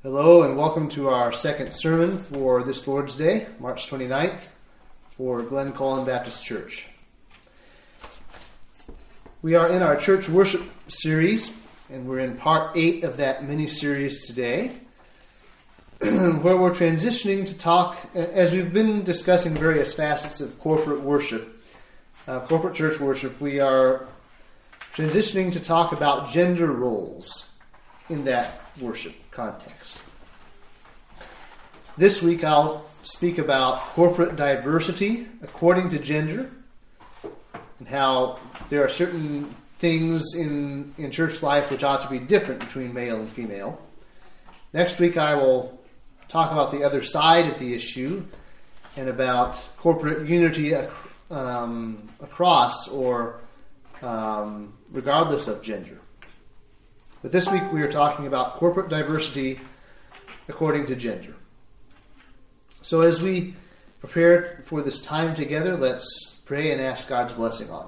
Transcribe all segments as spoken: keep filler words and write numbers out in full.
Hello and welcome to our second sermon for this Lord's Day, March twenty-ninth, for Glen Cullen Baptist Church. We are in our church worship series, and we're in part eight of that mini-series today, where we're transitioning to talk, as we've been discussing various facets of corporate worship, uh, corporate church worship, we are transitioning to talk about gender roles in that worship context. This week I'll speak about corporate diversity according to gender and how there are certain things in, in church life which ought to be different between male and female. Next week I will talk about the other side of the issue and about corporate unity um, across or um, regardless of gender. But this week we are talking about corporate diversity according to gender. So as we prepare for this time together, let's pray and ask God's blessing on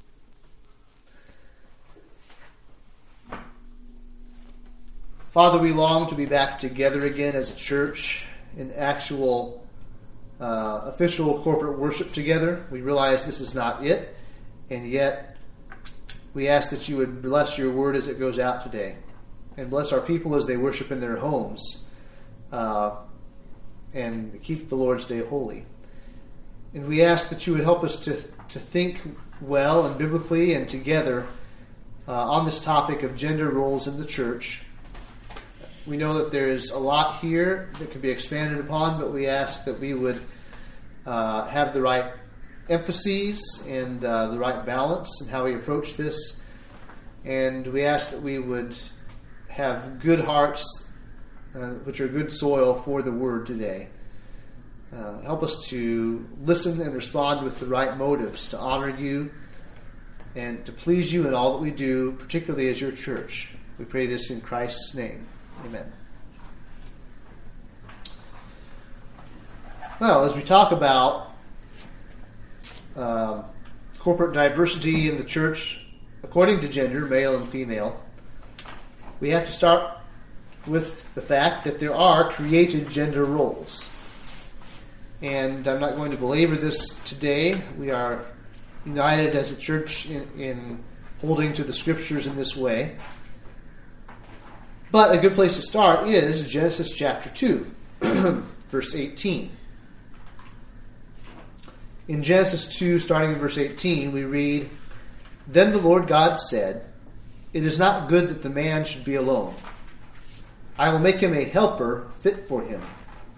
it. Father, we long to be back together again as a church in actual uh, official corporate worship together. We realize this is not it, and yet we ask that you would bless your word as it goes out today, and bless our people as they worship in their homes, uh, and keep the Lord's Day holy. And we ask that you would help us to, to think well and biblically and together uh, on this topic of gender roles in the church. We know that there is a lot here that can be expanded upon, but we ask that we would uh, have the right emphases and uh, the right balance in how we approach this. And we ask that we would have good hearts, uh, which are good soil for the word today. Uh, help us to listen and respond with the right motives to honor you and to please you in all that we do, particularly as your church. We pray this in Christ's name. Amen. Well, as we talk about uh, corporate diversity in the church according to gender, male and female, we have to start with the fact that there are created gender roles. And I'm not going to belabor this today. We are united as a church in, in holding to the scriptures in this way. But a good place to start is Genesis chapter two, verse eighteen. In Genesis two, starting in verse eighteen, we read, "Then the Lord God said, 'It is not good that the man should be alone. I will make him a helper fit for him.'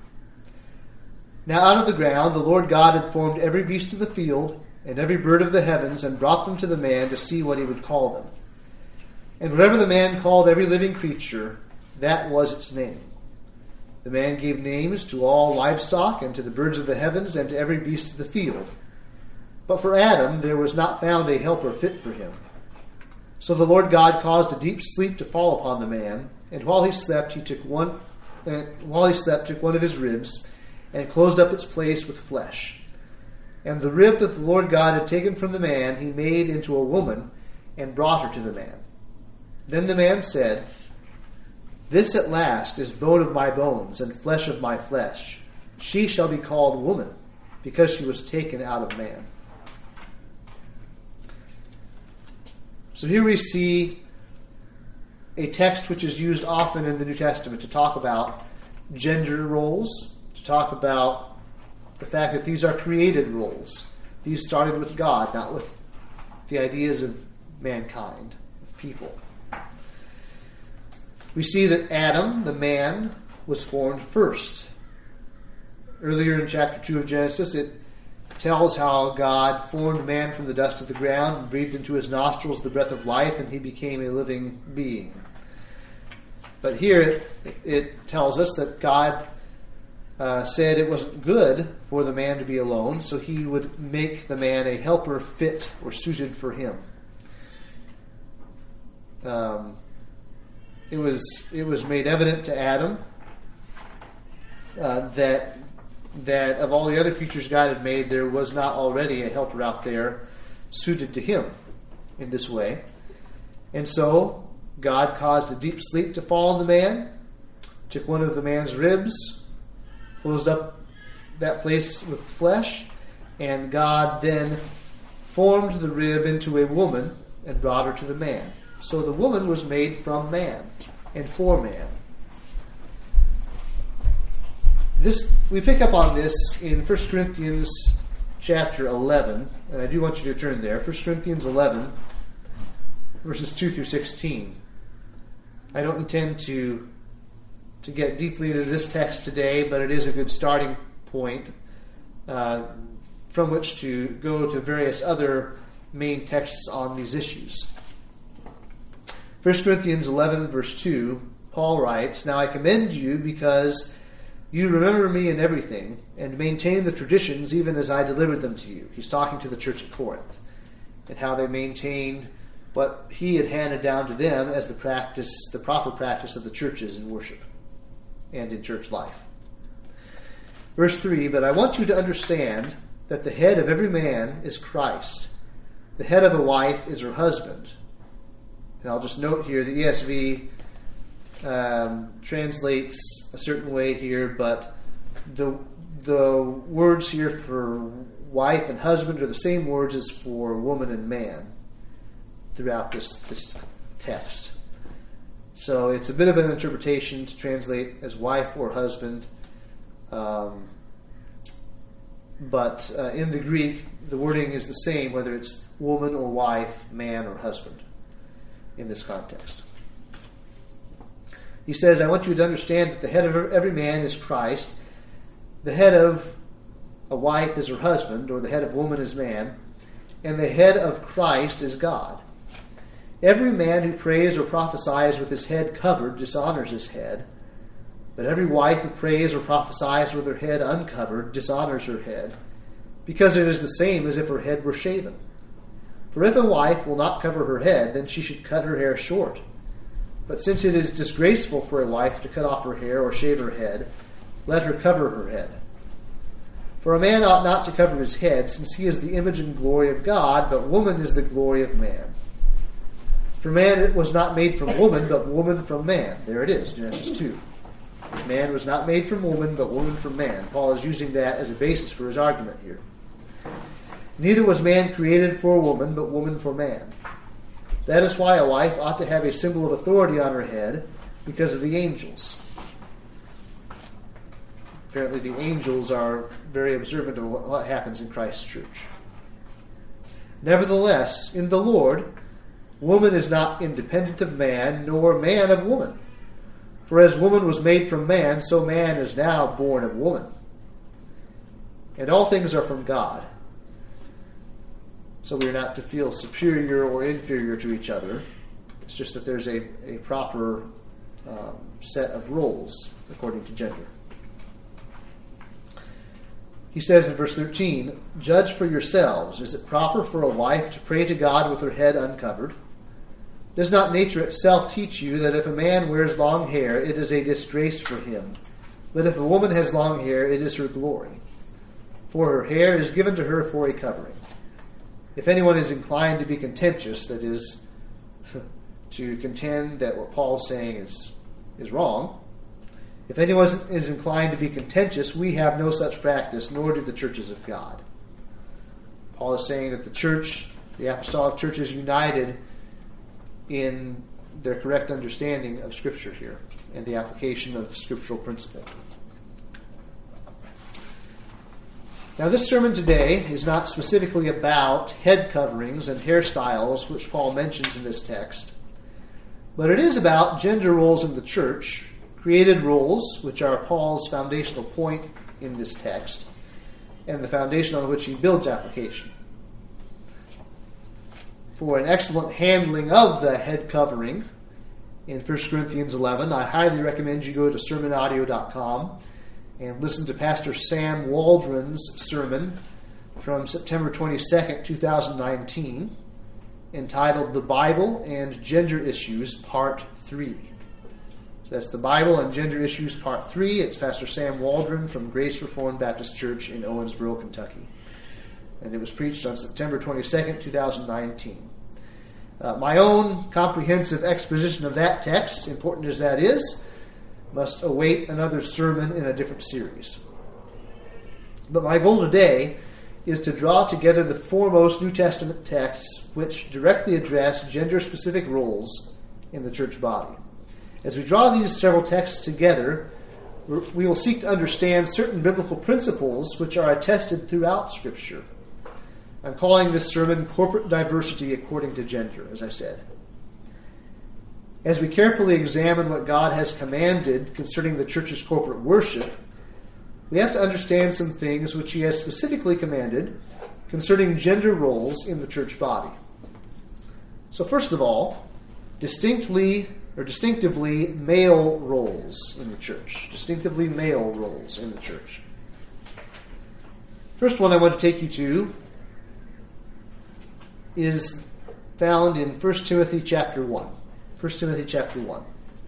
Now out of the ground the Lord God had formed every beast of the field and every bird of the heavens and brought them to the man to see what he would call them. And whatever the man called every living creature, that was its name. The man gave names to all livestock and to the birds of the heavens and to every beast of the field. But for Adam there was not found a helper fit for him. So the Lord God caused a deep sleep to fall upon the man, and while he slept, he took one. Uh, while he slept, took one of his ribs, and closed up its place with flesh. And the rib that the Lord God had taken from the man, he made into a woman, and brought her to the man. Then the man said, 'This at last is bone of my bones and flesh of my flesh. She shall be called woman, because she was taken out of man.'" So here we see a text which is used often in the New Testament to talk about gender roles, to talk about the fact that these are created roles. These started with God, not with the ideas of mankind, of people. We see that Adam, the man, was formed first. Earlier in chapter two of Genesis, it tells how God formed man from the dust of the ground and breathed into his nostrils the breath of life, and he became a living being. But here it, it tells us that God uh, said it wasn't good for the man to be alone, so he would make the man a helper fit or suited for him. Um, it was it was made evident to Adam uh, that that of all the other creatures God had made, there was not already a helper out there suited to him in this way. And so God caused a deep sleep to fall on the man, took one of the man's ribs, closed up that place with flesh, and God then formed the rib into a woman and brought her to the man. So the woman was made from man and for man. This we pick up on this in First Corinthians chapter eleven, and I do want you to turn there. First Corinthians eleven, verses two through sixteen. I don't intend to to get deeply into this text today, but it is a good starting point uh, from which to go to various other main texts on these issues. First Corinthians eleven, verse two, Paul writes, "Now I commend you because you remember me in everything, and maintain the traditions even as I delivered them to you." He's talking to the church at Corinth, and how they maintained what he had handed down to them as the practice, the proper practice of the churches in worship and in church life. Verse three, "But I want you to understand that the head of every man is Christ. The head of a wife is her husband." And I'll just note here, the E S V um, translates a certain way here, but the the words here for wife and husband are the same words as for woman and man throughout this, this text. So it's a bit of an interpretation to translate as wife or husband. Um, but uh, in the Greek, the wording is the same, whether it's woman or wife, man or husband, in this context. He says, "I want you to understand that the head of every man is Christ. The head of a wife is her husband, or the head of woman is man, and the head of Christ is God. Every man who prays or prophesies with his head covered dishonors his head, but every wife who prays or prophesies with her head uncovered dishonors her head, because it is the same as if her head were shaven. For if a wife will not cover her head, then she should cut her hair short. But since it is disgraceful for a wife to cut off her hair or shave her head, let her cover her head. For a man ought not to cover his head, since he is the image and glory of God, but woman is the glory of man. For man was not made from woman, but woman from man." There it is, Genesis two. Man was not made from woman, but woman from man. Paul is using that as a basis for his argument here. "Neither was man created for woman, but woman for man. That is why a wife ought to have a symbol of authority on her head, because of the angels." Apparently the angels are very observant of what happens in Christ's church. "Nevertheless, in the Lord, woman is not independent of man, nor man of woman. For as woman was made from man, so man is now born of woman. And all things are from God. So we are not to feel superior or inferior to each other. It's just that there's a, a proper um, set of roles according to gender." He says in verse thirteen, "Judge for yourselves. Is it proper for a wife to pray to God with her head uncovered? Does not nature itself teach you that if a man wears long hair, it is a disgrace for him? But if a woman has long hair, it is her glory. For her hair is given to her for a covering. If anyone is inclined to be contentious," that is, to contend that what Paul is saying is, is wrong, "if anyone is inclined to be contentious, we have no such practice, nor do the churches of God." Paul is saying that the church, the apostolic church, is united in their correct understanding of Scripture here and the application of scriptural principle. Now, this sermon today is not specifically about head coverings and hairstyles, which Paul mentions in this text, but it is about gender roles in the church, created roles, which are Paul's foundational point in this text, and the foundation on which he builds application. For an excellent handling of the head covering in First Corinthians eleven, I highly recommend you go to sermon audio dot com and listen to Pastor Sam Waldron's sermon from September twenty-second, twenty nineteen, entitled "The Bible and Gender Issues, Part three. So that's The Bible and Gender Issues, Part three. It's Pastor Sam Waldron from Grace Reformed Baptist Church in Owensboro, Kentucky. And it was preached on September twenty-second, twenty nineteen. Uh, my own comprehensive exposition of that text, important as that is, must await another sermon in a different series. But my goal today is to draw together the foremost New Testament texts which directly address gender-specific roles in the church body. As we draw these several texts together, we will seek to understand certain biblical principles which are attested throughout Scripture. I'm calling this sermon Corporate Diversity According to Gender, as I said. As we carefully examine what God has commanded concerning the church's corporate worship, we have to understand some things which he has specifically commanded concerning gender roles in the church body. So first of all, distinctly or distinctively male roles in the church. Distinctively male roles in the church. First one I want to take you to is found in First Timothy chapter one. First Timothy chapter one.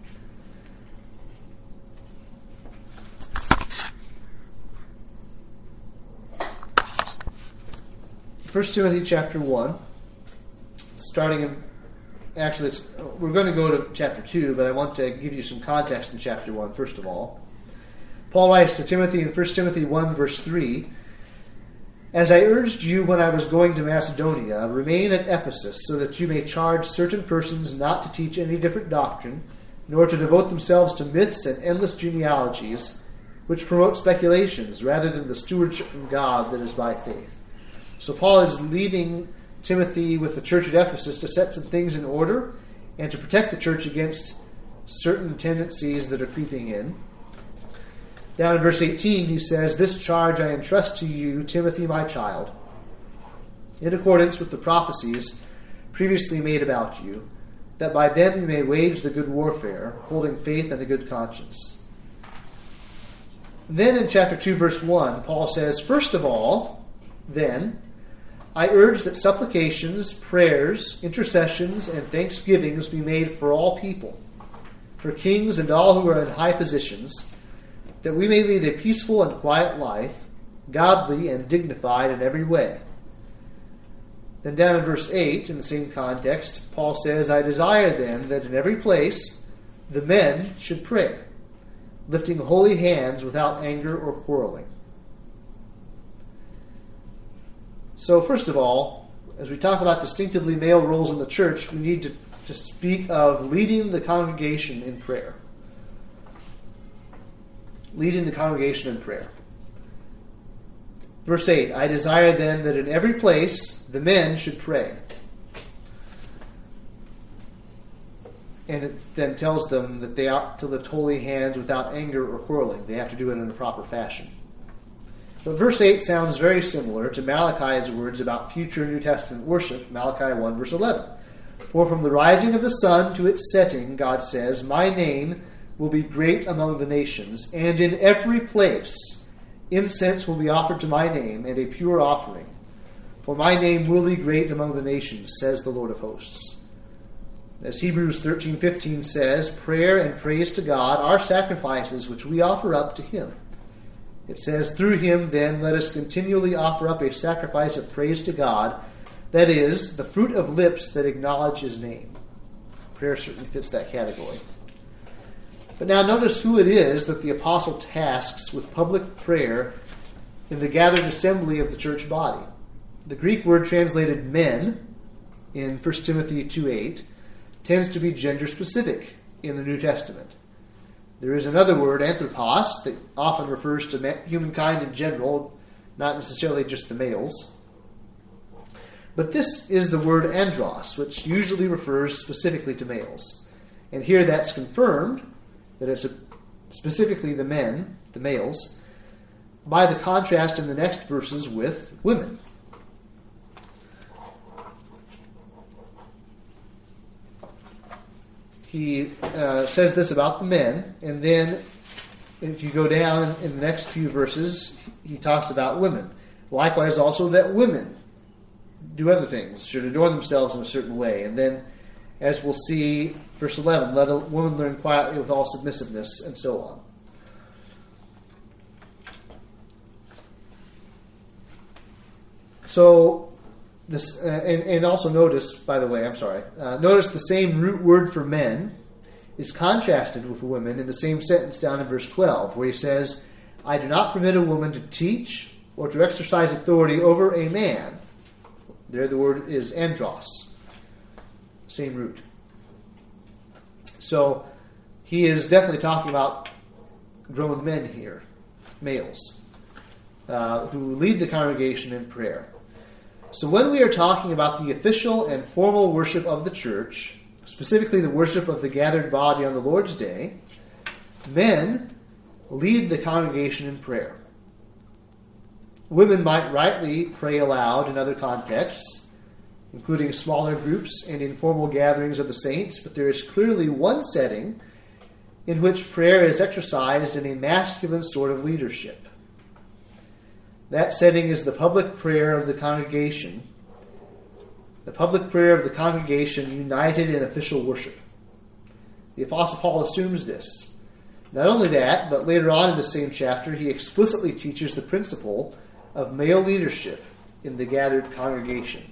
First Timothy chapter one, starting in, actually, it's, we're going to go to chapter two, but I want to give you some context in chapter one, first of all. Paul writes to Timothy in First Timothy one, verse three, "As I urged you when I was going to Macedonia, remain at Ephesus, so that you may charge certain persons not to teach any different doctrine, nor to devote themselves to myths and endless genealogies, which promote speculations, rather than the stewardship from God that is by faith." So Paul is leaving Timothy with the church at Ephesus to set some things in order and to protect the church against certain tendencies that are creeping in. Down in verse eighteen, he says, "This charge I entrust to you, Timothy, my child, in accordance with the prophecies previously made about you, that by them you may wage the good warfare, holding faith and a good conscience." Then in chapter two, verse one, Paul says, "First of all, then, I urge that supplications, prayers, intercessions, and thanksgivings be made for all people, for kings and all who are in high positions, that we may lead a peaceful and quiet life, godly and dignified in every way." Then down in verse eight, in the same context, Paul says, "I desire then that in every place the men should pray, lifting holy hands without anger or quarreling." So first of all, as we talk about distinctively male roles in the church, we need to, to speak of leading the congregation in prayer. Leading the congregation in prayer. Verse eight, "I desire then that in every place the men should pray." And it then tells them that they ought to lift holy hands without anger or quarreling. They have to do it in a proper fashion. But verse eight sounds very similar to Malachi's words about future New Testament worship, Malachi one, verse eleven. "For from the rising of the sun to its setting, God says, my name will be great among the nations, and in every place incense will be offered to my name, and a pure offering. For my name will be great among the nations, says the Lord of hosts." As Hebrews thirteen fifteen says, "Prayer and praise to God are sacrifices which we offer up to him." It says, "Through him, then, let us continually offer up a sacrifice of praise to God, that is, the fruit of lips that acknowledge his name." Prayer certainly fits that category. But now notice who it is that the apostle tasks with public prayer in the gathered assembly of the church body. The Greek word translated men in First Timothy two eight tends to be gender specific in the New Testament. There is another word, anthropos, that often refers to humankind in general, not necessarily just the males. But this is the word andros, which usually refers specifically to males. And here that's confirmed, that it's specifically the men, the males, by the contrast in the next verses with women. He uh, says this about the men, and then if you go down in the next few verses, he talks about women. Likewise also that women do other things, should adorn themselves in a certain way. And then, as we'll see, verse eleven, "Let a woman learn quietly with all submissiveness," and so on. So, this, uh, and, and also notice, by the way, I'm sorry, uh, notice the same root word for men is contrasted with women in the same sentence down in verse twelve, where he says, I do not permit a woman to teach or to exercise authority over a man. There the word is andros. Same root. So he is definitely talking about grown men here, males, uh, who lead the congregation in prayer. So when we are talking about the official and formal worship of the church, specifically the worship of the gathered body on the Lord's Day, men lead the congregation in prayer. Women might rightly pray aloud in other contexts, including smaller groups and informal gatherings of the saints, but there is clearly one setting in which prayer is exercised in a masculine sort of leadership. That setting is the public prayer of the congregation, the public prayer of the congregation united in official worship. The Apostle Paul assumes this. Not only that, but later on in the same chapter, he explicitly teaches the principle of male leadership in the gathered congregation.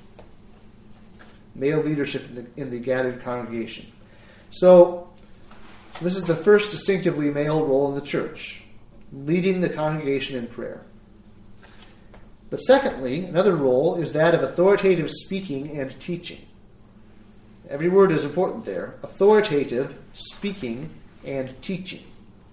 Male leadership in the, in the gathered congregation. So, this is the first distinctively male role in the church, leading the congregation in prayer. But secondly, another role is that of authoritative speaking and teaching. Every word is important there. Authoritative speaking and teaching.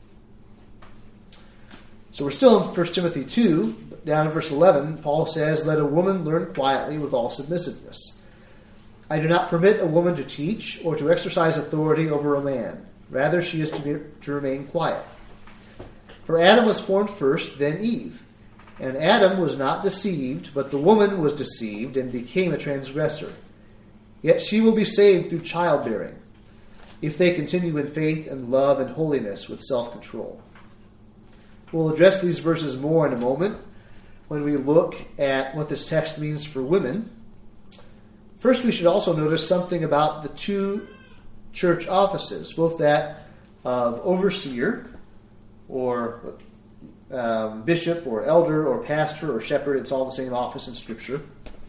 So we're still in First Timothy two, down in verse eleven, Paul says, Let a woman learn quietly with all submissiveness. I do not permit a woman to teach or to exercise authority over a man. Rather, she is to, be, to remain quiet. For Adam was formed first, then Eve. And Adam was not deceived, but the woman was deceived and became a transgressor. Yet she will be saved through childbearing, if they continue in faith and love and holiness with self-control. We'll address these verses more in a moment when we look at what this text means for women. First, we should also notice something about the two church offices, both that of overseer, or um, bishop, or elder, or pastor, or shepherd. It's all the same office in Scripture.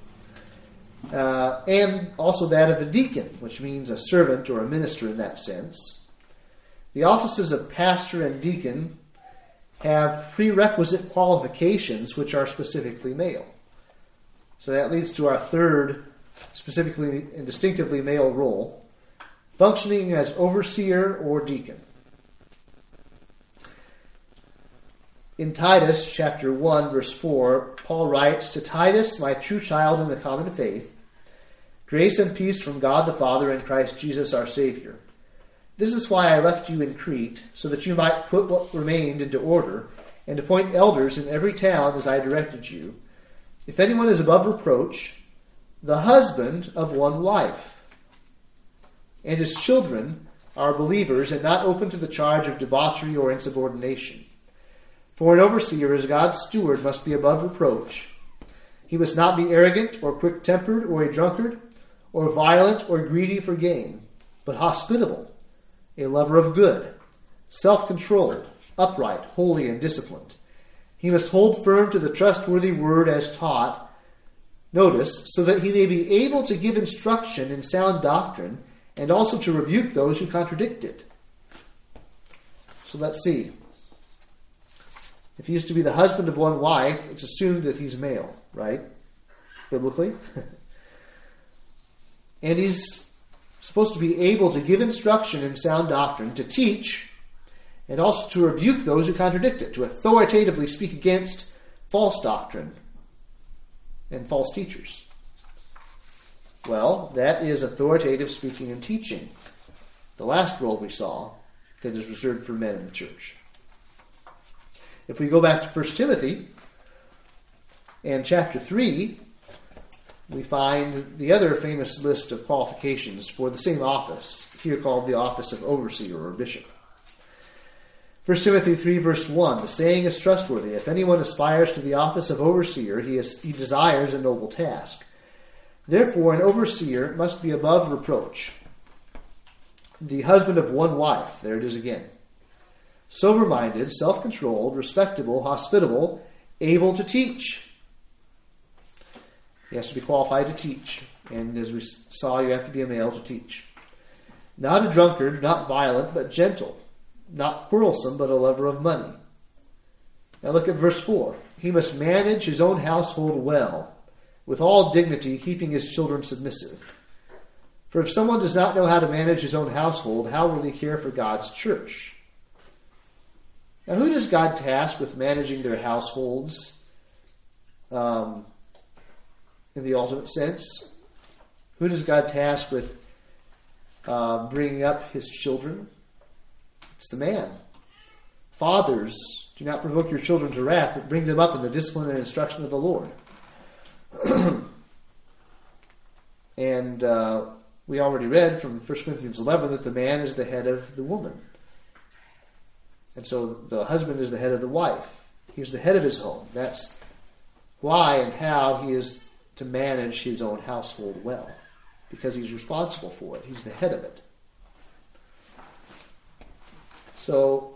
Uh, and also that of the deacon, which means a servant or a minister in that sense. The offices of pastor and deacon have prerequisite qualifications which are specifically male. So that leads to our third, specifically and distinctively male role, functioning as overseer or deacon. In Titus chapter one, verse four, Paul writes, To Titus, my true child in the common faith, grace and peace from God the Father and Christ Jesus our Savior. This is why I left you in Crete, so that you might put what remained into order, and appoint elders in every town as I directed you. If anyone is above reproach, the husband of one wife, and his children are believers and not open to the charge of debauchery or insubordination. For an overseer as God's steward must be above reproach. He must not be arrogant or quick-tempered or a drunkard or violent or greedy for gain, but hospitable, a lover of good, self-controlled, upright, holy, and disciplined. He must hold firm to the trustworthy word as taught, notice, so that he may be able to give instruction in sound doctrine and also to rebuke those who contradict it. So let's see. If he is to be the husband of one wife, it's assumed that he's male, right? Biblically. And he's supposed to be able to give instruction in sound doctrine, to teach, and also to rebuke those who contradict it, to authoritatively speak against false doctrine and false teachers. Well, that is authoritative speaking and teaching, the last role we saw that is reserved for men in the church. If we go back to First Timothy and chapter three, we find the other famous list of qualifications for the same office, here called the office of overseer or bishop. First Timothy three, verse one, the saying is trustworthy. If anyone aspires to the office of overseer, he, is, he desires a noble task. Therefore, an overseer must be above reproach, the husband of one wife, there it is again, sober-minded, self-controlled, respectable, hospitable, able to teach. He has to be qualified to teach. And as we saw, you have to be a male to teach. not a drunkard, not violent, but gentle, not quarrelsome, but a lover of money. Now look at verse four. He must manage his own household well, with all dignity, keeping his children submissive. For if someone does not know how to manage his own household, how will he care for God's church? Now, who does God task with managing their households um, in the ultimate sense? Who does God task with uh, bringing up his children? It's the man. Fathers, do not provoke your children to wrath, but bring them up in the discipline and instruction of the Lord. and uh, we already read from First Corinthians eleven that the man is the head of the woman. And so the husband is the head of the wife. He's the head of his home. That's why and how he is to manage his own household well, because he's responsible for it. He's the head of it. So,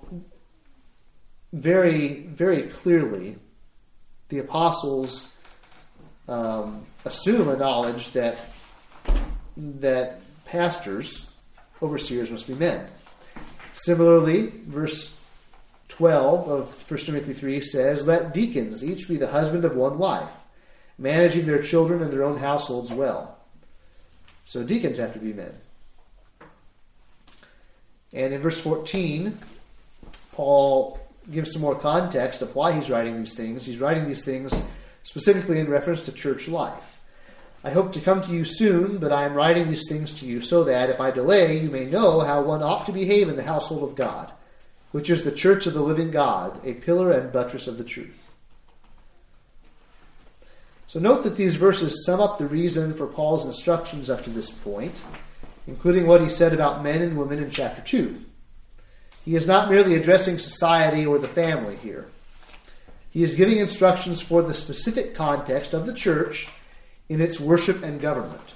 very, very clearly, the apostles um, assume a knowledge that that pastors, overseers, must be men. Similarly, verse twelve of First Timothy three says, "Let deacons each be the husband of one wife, managing their children and their own households well." So deacons have to be men. And in verse fourteen, Paul gives some more context of why he's writing these things. He's writing these things specifically in reference to church life. "I hope to come to you soon, but I am writing these things to you so that, if I delay, you may know how one ought to behave in the household of God, which is the church of the living God, a pillar and buttress of the truth." So note that these verses sum up the reason for Paul's instructions up to this point, including what he said about men and women in chapter two. He is not merely addressing society or the family here. He is giving instructions for the specific context of the church in its worship and government.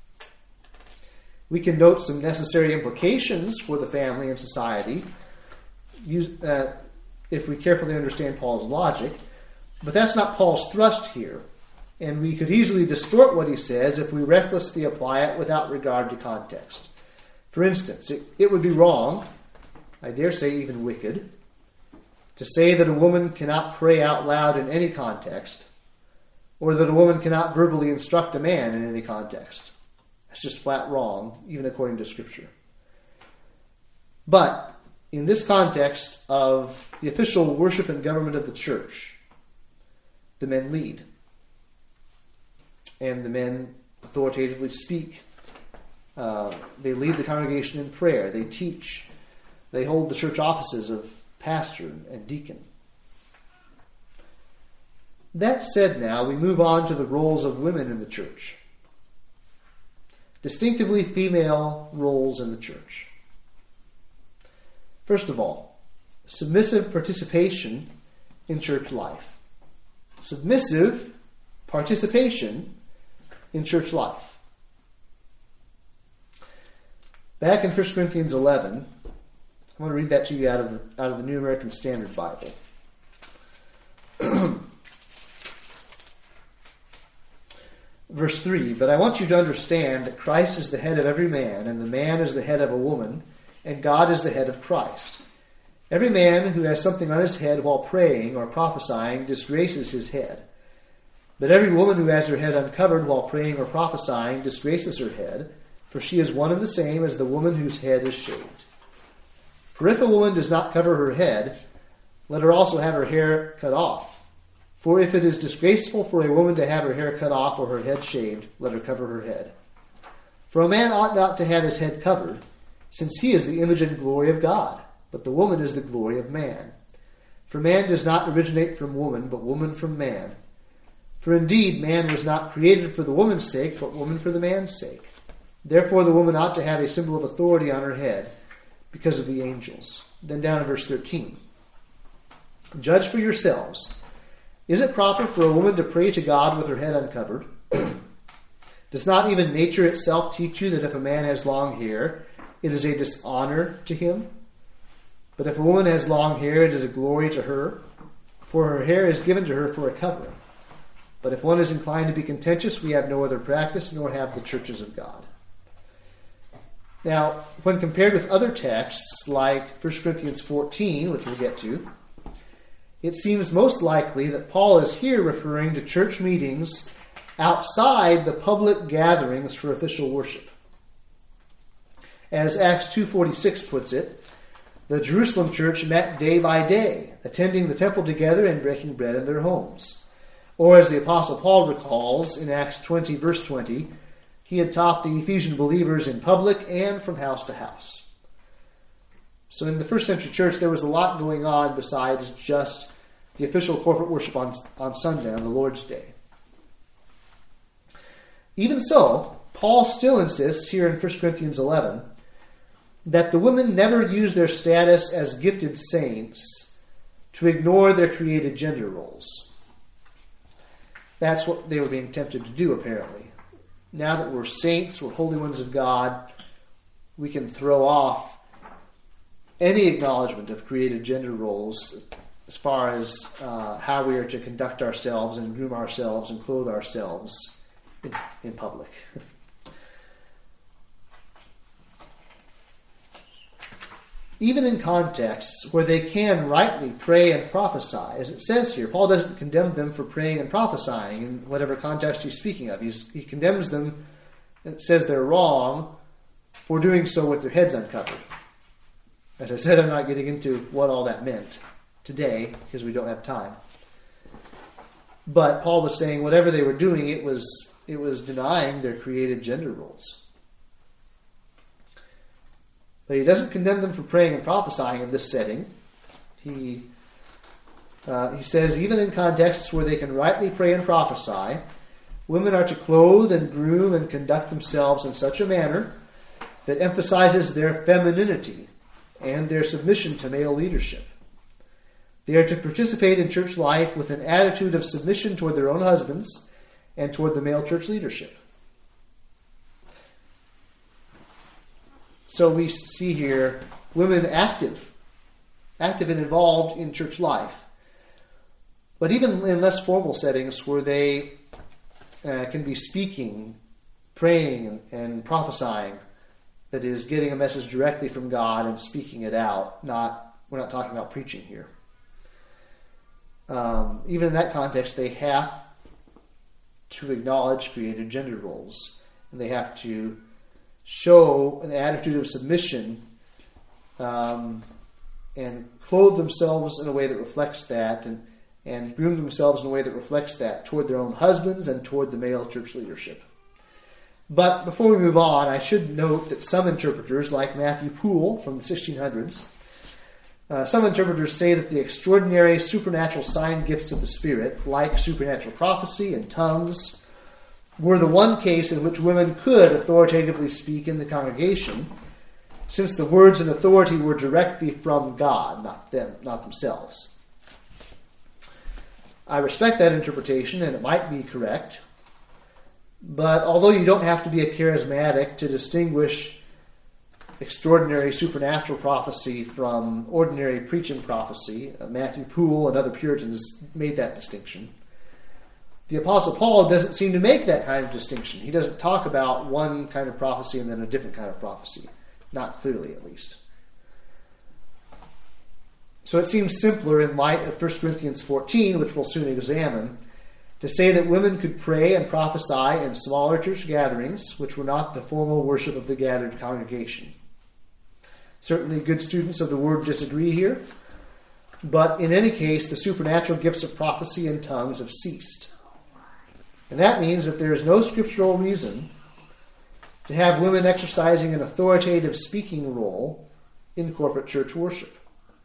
We can note some necessary implications for the family and society use, uh, if we carefully understand Paul's logic, but that's not Paul's thrust here. And we could easily distort what he says if we recklessly apply it without regard to context. For instance, it, it would be wrong, I dare say even wicked, to say that a woman cannot pray out loud in any context, or that a woman cannot verbally instruct a man in any context. That's just flat wrong, even according to Scripture. But in this context of the official worship and government of the church, the men lead. And the men authoritatively speak. Uh, they lead the congregation in prayer. They teach. They hold the church offices of pastor and deacon. That said, now we move on to the roles of women in the church. Distinctively female roles in the church. First of all, submissive participation in church life. Submissive participation in church life. Back in First Corinthians eleven, I want to read that to you out of the, out of the New American Standard Bible. Verse three, "But I want you to understand that Christ is the head of every man, and the man is the head of a woman, and God is the head of Christ. Every man who has something on his head while praying or prophesying disgraces his head. But every woman who has her head uncovered while praying or prophesying disgraces her head, for she is one and the same as the woman whose head is shaved. For if a woman does not cover her head, let her also have her hair cut off. For if it is disgraceful for a woman to have her hair cut off or her head shaved, let her cover her head. For a man ought not to have his head covered, since he is the image and glory of God, but the woman is the glory of man. For man does not originate from woman, but woman from man. For indeed, man was not created for the woman's sake, but woman for the man's sake. Therefore the woman ought to have a symbol of authority on her head, because of the angels." Then down in verse thirteen. "Judge for yourselves. Is it proper for a woman to pray to God with her head uncovered? Does not even nature itself teach you that if a man has long hair, it is a dishonor to him? But if a woman has long hair, it is a glory to her, for her hair is given to her for a covering. But if one is inclined to be contentious, we have no other practice, nor have the churches of God." Now, when compared with other texts like First Corinthians fourteen, which we'll get to, it seems most likely that Paul is here referring to church meetings outside the public gatherings for official worship. As Acts two forty-six puts it, the Jerusalem church met day by day, attending the temple together and breaking bread in their homes. Or as the Apostle Paul recalls in Acts twenty, verse twenty, he had taught the Ephesian believers in public and from house to house. So in the first century church, there was a lot going on besides just the official corporate worship on, on Sunday, on the Lord's Day. Even so, Paul still insists here in First Corinthians eleven that the women never use their status as gifted saints to ignore their created gender roles. That's what they were being tempted to do, apparently. Now that we're saints, we're holy ones of God, we can throw off any acknowledgement of created gender roles as far as uh, how we are to conduct ourselves and groom ourselves and clothe ourselves in, in public. Even in contexts where they can rightly pray and prophesy, as it says here, Paul doesn't condemn them for praying and prophesying in whatever context he's speaking of. He's, he condemns them and says they're wrong for doing so with their heads uncovered. As I said, I'm not getting into what all that meant today because we don't have time. But Paul was saying whatever they were doing, it was it was denying their created gender roles. But he doesn't condemn them for praying and prophesying in this setting. He uh, he says, even in contexts where they can rightly pray and prophesy, women are to clothe and groom and conduct themselves in such a manner that emphasizes their femininity and their submission to male leadership. They are to participate in church life with an attitude of submission toward their own husbands and toward the male church leadership. So we see here women active, active and involved in church life. But even in less formal settings where they uh, can be speaking, praying, and, and prophesying, that is, getting a message directly from God and speaking it out. Not we're not talking about preaching here. Um, even in that context, they have to acknowledge created gender roles, and they have to show an attitude of submission um, and clothe themselves in a way that reflects that, and, and groom themselves in a way that reflects that toward their own husbands and toward the male church leadership. But before we move on, I should note that some interpreters, like Matthew Poole from the sixteen hundreds, uh, some interpreters say that the extraordinary supernatural sign gifts of the Spirit, like supernatural prophecy and tongues, were the one case in which women could authoritatively speak in the congregation, since the words and authority were directly from God, not them, not themselves. I respect that interpretation, and it might be correct. But although you don't have to be a charismatic to distinguish extraordinary supernatural prophecy from ordinary preaching prophecy, uh, Matthew Poole and other Puritans made that distinction. The Apostle Paul doesn't seem to make that kind of distinction. He doesn't talk about one kind of prophecy and then a different kind of prophecy. Not clearly, at least. So it seems simpler in light of First Corinthians fourteen, which we'll soon examine, to say that women could pray and prophesy in smaller church gatherings, which were not the formal worship of the gathered congregation. Certainly good students of the Word disagree here, but in any case, the supernatural gifts of prophecy and tongues have ceased. And that means that there is no scriptural reason to have women exercising an authoritative speaking role in corporate church worship.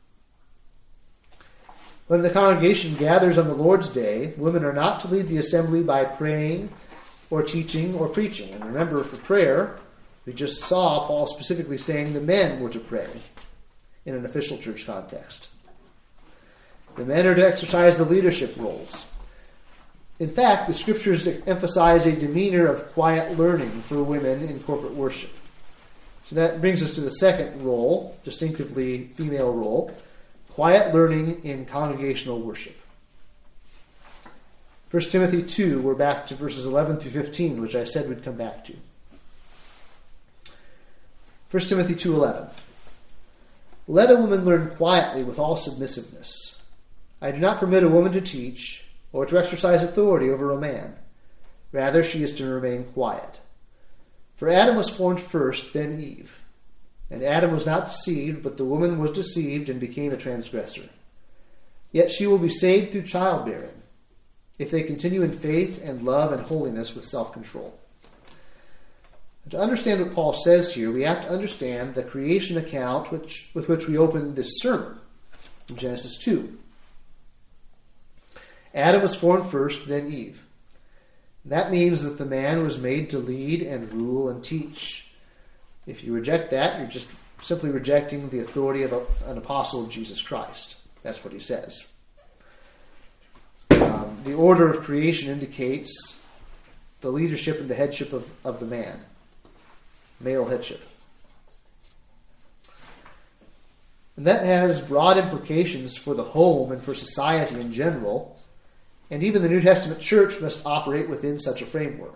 When the congregation gathers on the Lord's Day, women are not to lead the assembly by praying or teaching or preaching. And remember, for prayer, we just saw Paul specifically saying the men were to pray in an official church context. The men are to exercise the leadership roles. In fact, the scriptures emphasize a demeanor of quiet learning for women in corporate worship. So that brings us to the second role, distinctively female role, quiet learning in congregational worship. First Timothy two, we're back to verses eleven through fifteen, which I said we'd come back to. First Timothy two eleven. Let a woman learn quietly with all submissiveness. I do not permit a woman to teach or to exercise authority over a man. Rather, she is to remain quiet. For Adam was formed first, then Eve. And Adam was not deceived, but the woman was deceived and became a transgressor. Yet she will be saved through childbearing, if they continue in faith and love and holiness with self-control. To understand what Paul says here, we have to understand the creation account which, with which we open this sermon in Genesis two. Adam was formed first, then Eve. That means that the man was made to lead and rule and teach. If you reject that, you're just simply rejecting the authority of a, an apostle of Jesus Christ. That's what he says. Um, the order of creation indicates the leadership and the headship of, of the man. Male headship. And that has broad implications for the home and for society in general. And even the New Testament church must operate within such a framework.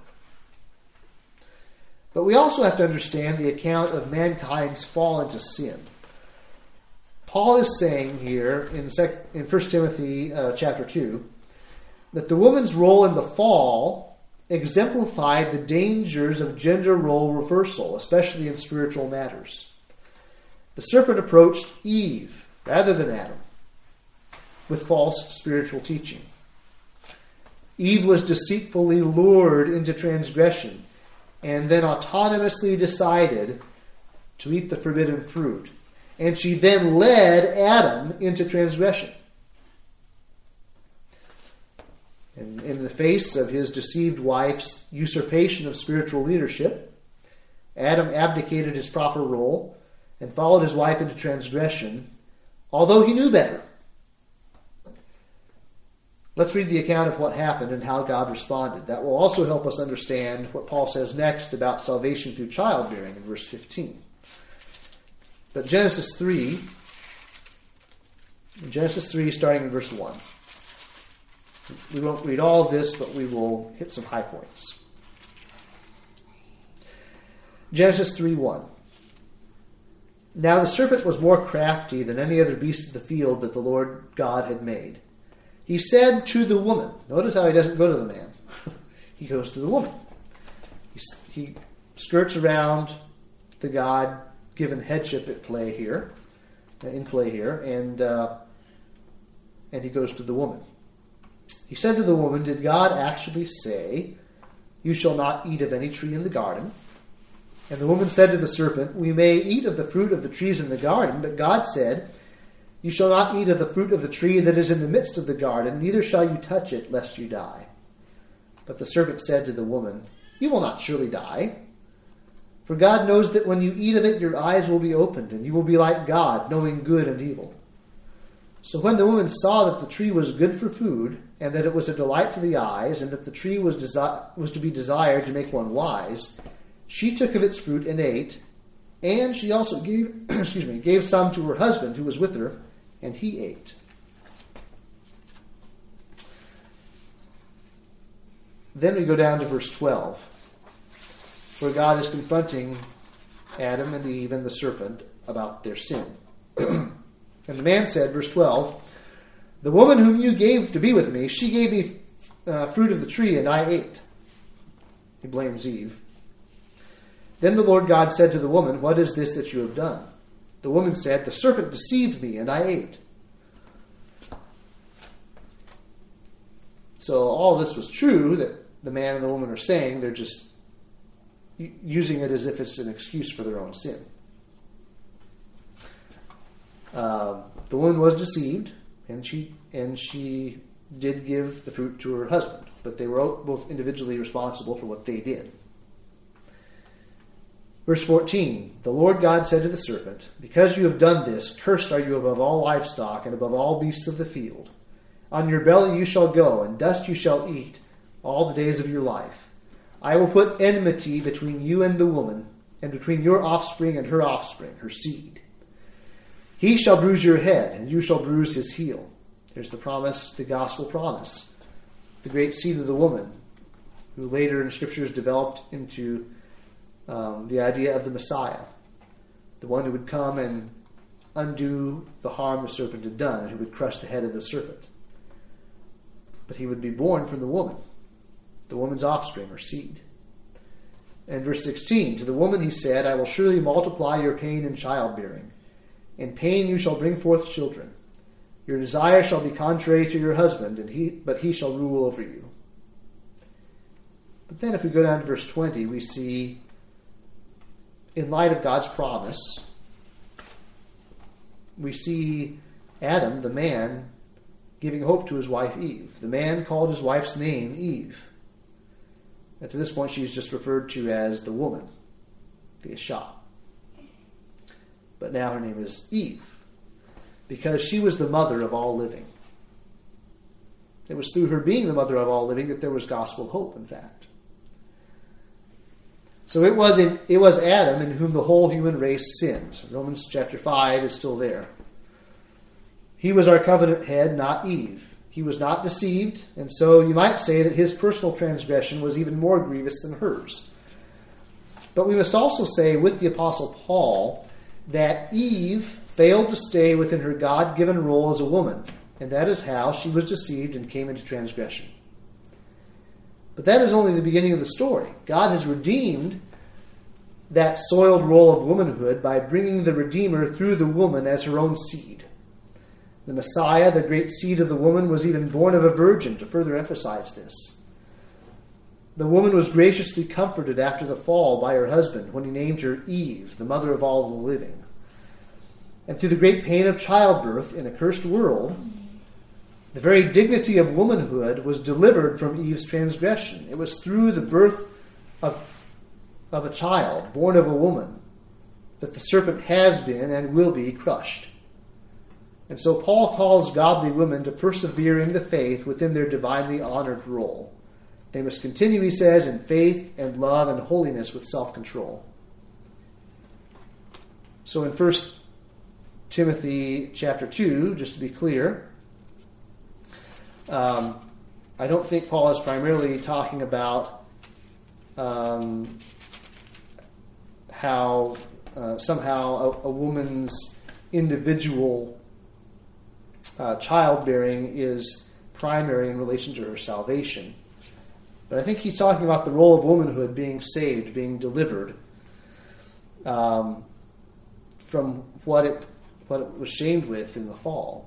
But we also have to understand the account of mankind's fall into sin. Paul is saying here in, in First Timothy uh, chapter two that the woman's role in the fall exemplified the dangers of gender role reversal, especially in spiritual matters. The serpent approached Eve rather than Adam with false spiritual teaching. Eve was deceitfully lured into transgression and then autonomously decided to eat the forbidden fruit. And she then led Adam into transgression. And in the face of his deceived wife's usurpation of spiritual leadership, Adam abdicated his proper role and followed his wife into transgression, although he knew better. Let's read the account of what happened and how God responded. That will also help us understand what Paul says next about salvation through childbearing in verse fifteen. But Genesis three, Genesis three starting in verse one. We won't read all of this, but we will hit some high points. Genesis three one. Now the serpent was more crafty than any other beast of the field that the Lord God had made. He said to the woman, notice how he doesn't go to the man. He goes to the woman. He, he skirts around the God-given headship at play here, in play here, and uh, and he goes to the woman. He said to the woman, did God actually say, you shall not eat of any tree in the garden? And the woman said to the serpent, we may eat of the fruit of the trees in the garden, but God said, you shall not eat of the fruit of the tree that is in the midst of the garden, neither shall you touch it, lest you die. But the serpent said to the woman, you will not surely die. For God knows that when you eat of it, your eyes will be opened, and you will be like God, knowing good and evil. So when the woman saw that the tree was good for food, and that it was a delight to the eyes, and that the tree was, desi- was to be desired to make one wise, she took of its fruit and ate, and she also gave, excuse me, gave some to her husband who was with her, and he ate. Then we go down to verse twelve, where God is confronting Adam and Eve and the serpent about their sin. And the man said, verse twelve, the woman whom you gave to be with me, she gave me uh, fruit of the tree, and I ate. He blames Eve. Then the Lord God said to the woman, what is this that you have done? The woman said, the serpent deceived me, and I ate. So all this was true that the man and the woman are saying. They're just using it as if it's an excuse for their own sin. Uh, the woman was deceived, and she and she did give the fruit to her husband, but they were both individually responsible for what they did. Verse fourteen, the Lord God said to the serpent, because you have done this, cursed are you above all livestock and above all beasts of the field. On your belly you shall go, and dust you shall eat all the days of your life. I will put enmity between you and the woman, and between your offspring and her offspring, her seed. He shall bruise your head, and you shall bruise his heel. There's the promise, the gospel promise. The great seed of the woman, who later in scriptures developed into um, the idea of the Messiah. the one who would come and undo the harm the serpent had done, and who would crush the head of the serpent. But he would be born from the woman, the woman's offspring or seed. And verse sixteen, to the woman he said, I will surely multiply your pain in childbearing. In pain you shall bring forth children. Your desire shall be contrary to your husband, and he, but he shall rule over you. But then if we go down to verse twenty, we see, in light of God's promise, we see Adam, the man, giving hope to his wife Eve. The man called his wife's name Eve. And to this point, she's just referred to as the woman, the Isha. But now her name is Eve, because she was the mother of all living. It was through her being the mother of all living that there was gospel hope, in fact. So it was in, it was Adam in whom the whole human race sinned. Romans chapter five is still there. He was our covenant head, not Eve. He was not deceived, and so you might say that his personal transgression was even more grievous than hers. But we must also say with the Apostle Paul that Eve failed to stay within her God-given role as a woman, and that is how she was deceived and came into transgression. But that is only the beginning of the story. God has redeemed that soiled role of womanhood by bringing the Redeemer through the woman as her own seed. The Messiah, the great seed of the woman, was even born of a virgin, to further emphasize this. The woman was graciously comforted after the fall by her husband when he named her Eve, the mother of all the living. And through the great pain of childbirth in a cursed world, the very dignity of womanhood was delivered from Eve's transgression. It was through the birth of, of a child, born of a woman, that the serpent has been and will be crushed. And so Paul calls godly women to persevere in the faith within their divinely honored role. They must continue, he says, in faith and love and holiness with self-control. So in First Timothy chapter two, just to be clear, um, I don't think Paul is primarily talking about um, how uh, somehow a, a woman's individual Uh, childbearing is primary in relation to her salvation. But I think he's talking about the role of womanhood being saved, being delivered um, from what it, what it was shamed with in the fall.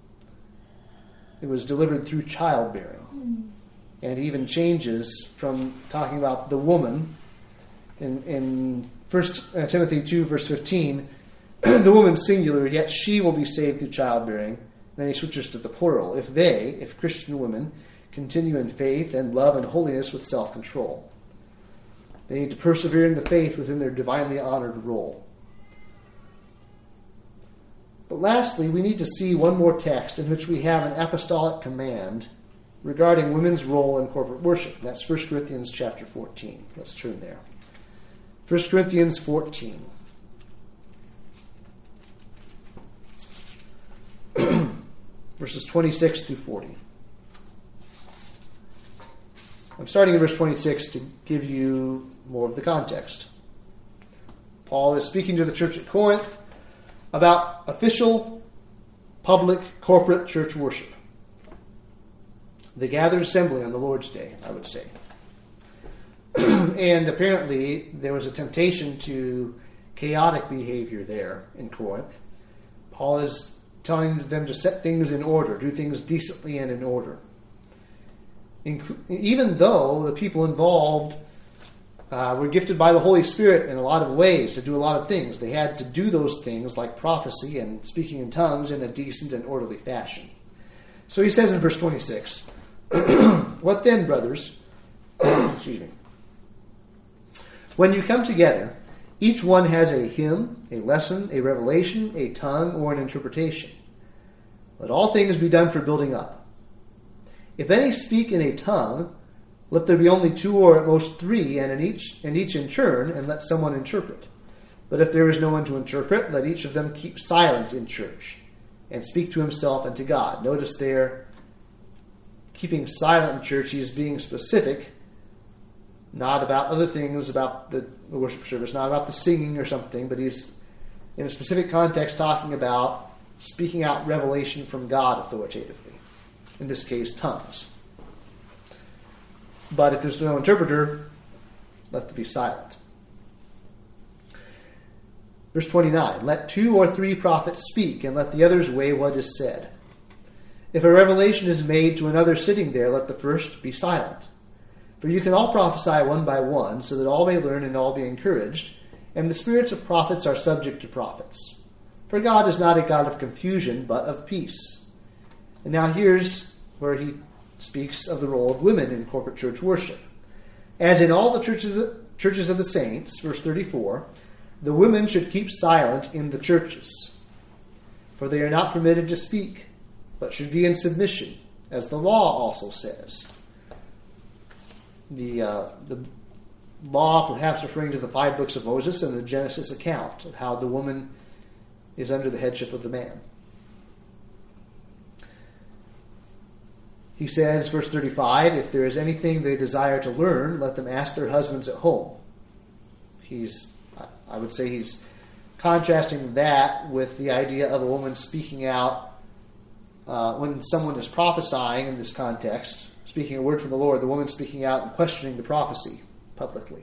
It was delivered through childbearing. Mm. And he even changes from talking about the woman in, in First Timothy two, verse fifteen, the woman singular, yet she will be saved through childbearing. Then he switches to the plural. If they, if Christian women, continue in faith and love and holiness with self-control. They need to persevere in the faith within their divinely honored role. But lastly, we need to see one more text in which we have an apostolic command regarding women's role in corporate worship. That's First Corinthians chapter fourteen. Let's turn there. First Corinthians fourteen. Verses twenty-six through forty. I'm starting in verse twenty-six to give you more of the context. Paul is speaking to the church at Corinth about official, public, corporate church worship. The gathered assembly on the Lord's Day, I would say. And apparently there was a temptation to chaotic behavior there in Corinth. Paul is telling them to set things in order, do things decently and in order. Inclu- even though the people involved uh, were gifted by the Holy Spirit in a lot of ways to do a lot of things, they had to do those things like prophecy and speaking in tongues in a decent and orderly fashion. So he says in verse twenty-six, what then, brothers, excuse me, when you come together, each one has a hymn, a lesson, a revelation, a tongue, or an interpretation. Let all things be done for building up. If any speak in a tongue, let there be only two or at most three, and in each and each in turn, and let someone interpret. But if there is no one to interpret, let each of them keep silent in church, and speak to himself and to God. Notice there, keeping silent in church, he is being specific, not about other things, about the worship service, not about the singing or something, but he's in a specific context talking about speaking out revelation from God authoritatively. In this case, tongues. But if there's no interpreter, let them be silent. Verse twenty-nine, let two or three prophets speak, and let the others weigh what is said. If a revelation is made to another sitting there, let the first be silent. For you can all prophesy one by one, so that all may learn and all be encouraged, and the spirits of prophets are subject to prophets. For God is not a God of confusion, but of peace. And now here's where he speaks of the role of women in corporate church worship. As in all the churches, churches of the saints, verse thirty-four, the women should keep silent in the churches, for they are not permitted to speak, but should be in submission, as the law also says. The, uh, the law perhaps referring to the five books of Moses and the Genesis account of how the woman is under the headship of the man. He says, verse thirty-five, if there is anything they desire to learn, let them ask their husbands at home. He's, I would say he's contrasting that with the idea of a woman speaking out uh, when someone is prophesying in this context, speaking a word from the Lord, the woman speaking out and questioning the prophecy publicly.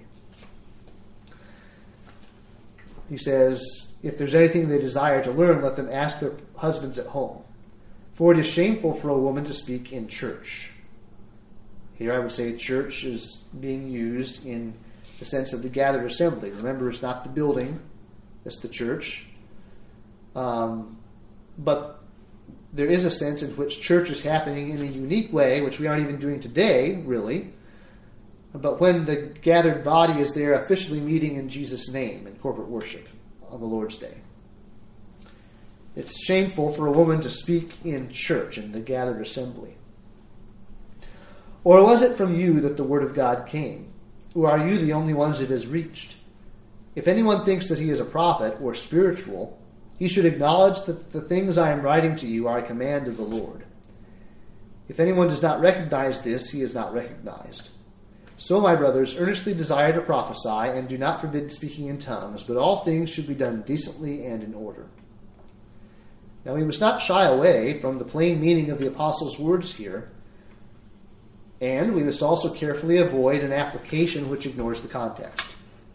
He says, if there's anything they desire to learn, let them ask their husbands at home. For it is shameful for a woman to speak in church. Here I would say church is being used in the sense of the gathered assembly. Remember, it's not the building, it's the church. Um, but there is a sense in which church is happening in a unique way, which we aren't even doing today, really. But when the gathered body is there officially meeting in Jesus' name in corporate worship on the Lord's Day. It's shameful for a woman to speak in church, in the gathered assembly. Or was it from you that the word of God came? Or are you the only ones it has reached? If anyone thinks that he is a prophet or spiritual, he should acknowledge that the things I am writing to you are a command of the Lord. If anyone does not recognize this, he is not recognized. So, my brothers, earnestly desire to prophesy, and do not forbid speaking in tongues, but all things should be done decently and in order. Now, we must not shy away from the plain meaning of the apostles' words here, and we must also carefully avoid an application which ignores the context.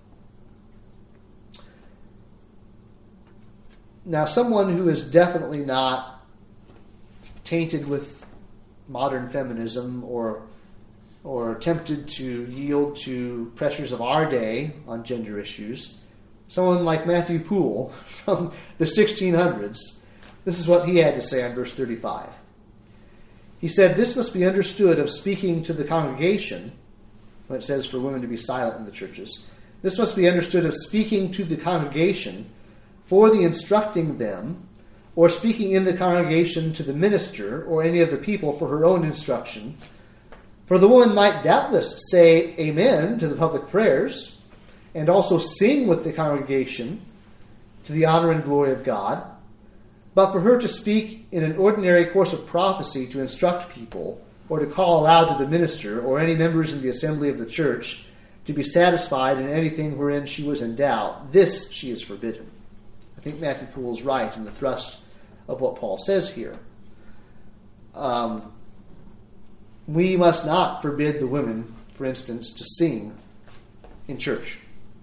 Now, someone who is definitely not tainted with modern feminism or or tempted to yield to pressures of our day on gender issues, someone like Matthew Poole from the sixteen hundreds, this is what he had to say on verse thirty-five. He said, this must be understood of speaking to the congregation, when it says for women to be silent in the churches. This must be understood of speaking to the congregation for the instructing them, or speaking in the congregation to the minister or any of the people for her own instruction. For the woman might doubtless say amen to the public prayers, and also sing with the congregation to the honor and glory of God. But for her to speak in an ordinary course of prophecy to instruct people, or to call aloud to the minister or any members in the assembly of the church to be satisfied in anything wherein she was in doubt, this she is forbidden. I think Matthew Poole is right in the thrust of what Paul says here. Um, we must not forbid the women, for instance, to sing in church.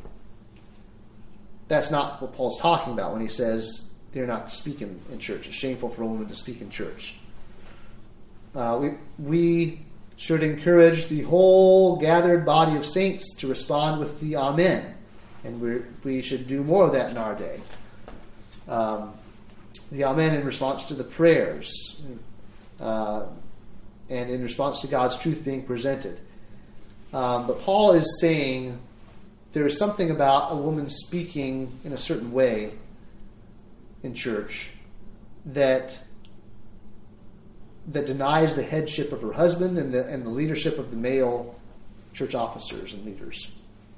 That's not what Paul's talking about when he says they're not to speak in, in church. It's shameful for a woman to speak in church. Uh, we, we should encourage the whole gathered body of saints to respond with the Amen. And we we should do more of that in our day. Um, the Amen in response to the prayers, uh, and in response to God's truth being presented. Um, but Paul is saying there is something about a woman speaking in a certain way in church that that denies the headship of her husband and the and the leadership of the male church officers and leaders.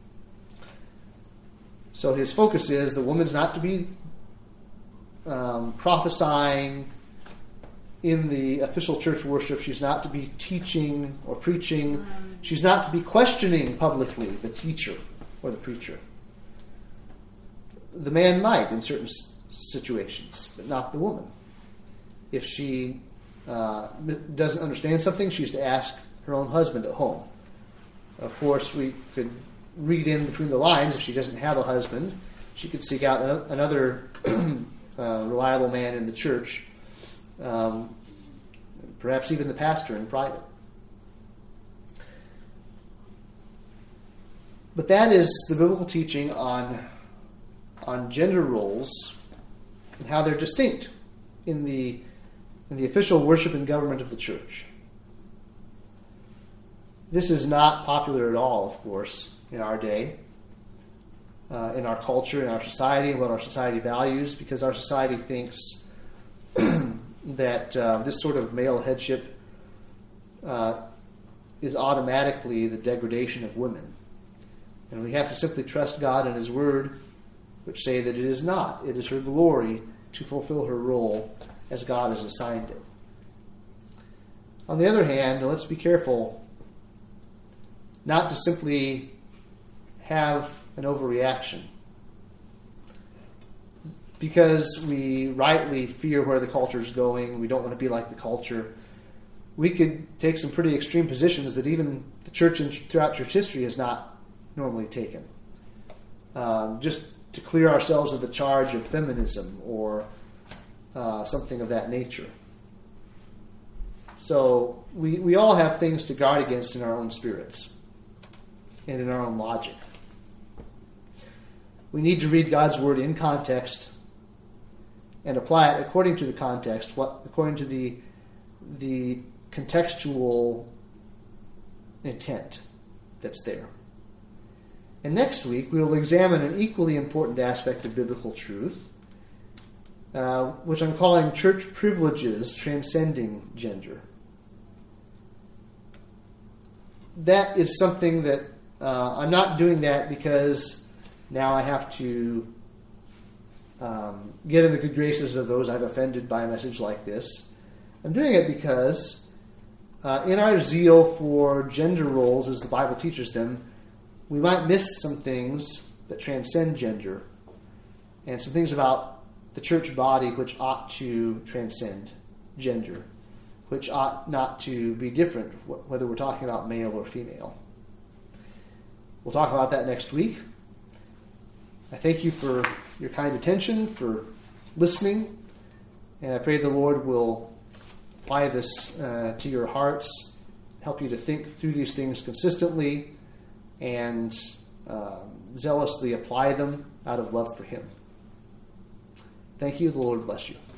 So his focus is the woman's not to be um, prophesying in the official church worship. She's not to be teaching or preaching. She's not to be questioning publicly the teacher or the preacher. The man might in certain situations, but not the woman. If she uh, doesn't understand something, she's to ask her own husband at home. Of course, we could read in between the lines. If she doesn't have a husband, she could seek out another uh, reliable man in the church, um, perhaps even the pastor in private. But that is the biblical teaching on, on gender roles and how they're distinct in the, in the official worship and government of the church. This is not popular at all, of course, in our day, uh, in our culture, in our society, and what our society values, because our society thinks that uh, this sort of male headship uh, is automatically the degradation of women. And we have to simply trust God and His Word, which say that it is not. It is her glory to fulfill her role as God has assigned it. On the other hand, let's be careful not to simply have an overreaction, because we rightly fear where the culture is going. We don't want to be like the culture. We could take some pretty extreme positions that even the church and throughout church history has not normally taken, um, just to clear ourselves of the charge of feminism or uh, something of that nature. So we, we all have things to guard against in our own spirits and in our own logic. We need to read God's Word in context and apply it according to the context, what according to the the contextual intent that's there. And next week we will examine an equally important aspect of biblical truth, uh, which I'm calling church privileges transcending gender. That is something that uh, I'm not doing that because now I have to um, get in the good graces of those I've offended by a message like this. I'm doing it because uh, in our zeal for gender roles as the Bible teaches them, we might miss some things that transcend gender and some things about the church body which ought to transcend gender, which ought not to be different, whether we're talking about male or female. We'll talk about that next week. I thank you for your kind attention, for listening, and I pray the Lord will apply this uh, to your hearts, help you to think through these things consistently, and uh, zealously apply them out of love for Him. Thank you. The Lord bless you.